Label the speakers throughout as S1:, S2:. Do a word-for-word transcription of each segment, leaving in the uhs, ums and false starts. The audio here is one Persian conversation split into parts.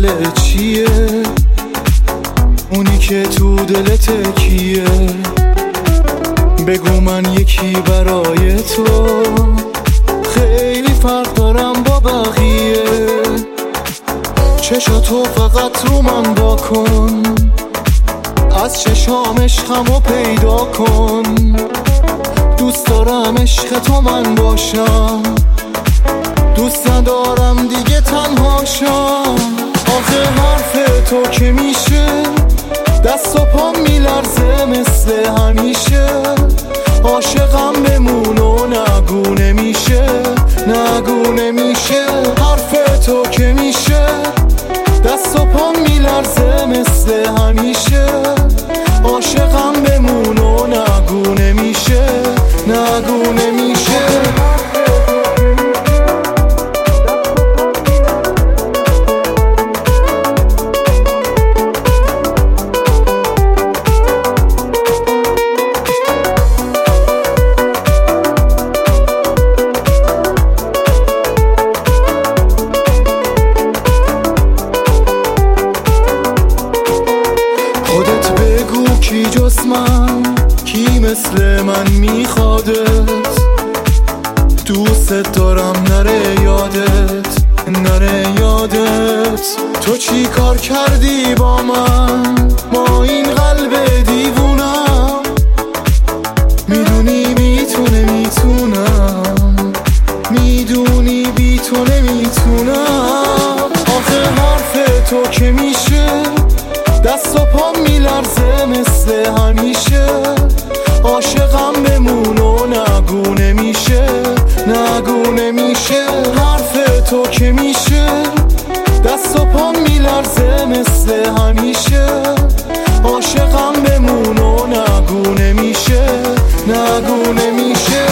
S1: مسئله چیه؟ اونی که تو دلت کیه؟ بگو من یکی برای تو، خیلی فرق دارم با بقیه. چشاتو فقط رو من با کن، از چشام عشقمو پیدا کن. دوست دارم عشق تو من باشم، دوست ندارم دیگه تنها شم. آخه حرف تو که میشه دست و پام میلرزه مثل همیشه. عاشقم بمون و نگو نمیشه، نگو نمیشه. حرف تو که میشه دست و پام میلرزه مثل همیشه. عاشقم بمون و نگو نمیشه، نگو نمیشه. خودت بگو کی جز من، کی مثل من میخوادت؟ دوست دارم نره یادت، نره یادت. تو چی کار کردی با من، با این قلب دیوونم؟ میدونی بی تو نمیتونم، میدونی بی تو نمیتونم. آخه حرف تو که میشه دست و پام میلرزه مثل همیشه. عاشقم بمون و نگو نمیشه، نگو نمیشه. حرف تو که میشه دست و پام میلرزه مثل همیشه. عاشقم بمون و نگو نمیشه، نگو نمیشه.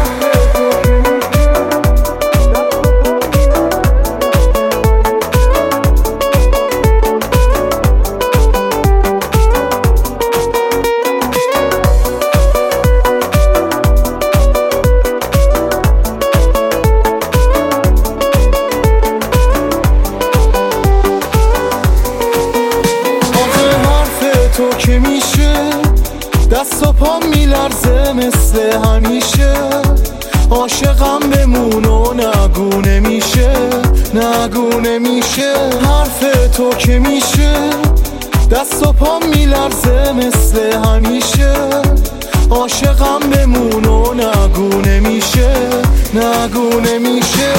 S1: تو که میشه دست و پام میلرزه مثل همیشه. عاشقم بمون و نگو نمیشه، نگو نمیشه. حرف تو که میشه دست و پام میلرزه مثل همیشه. عاشقم بمون و نگو نمیشه، نگو نمیشه.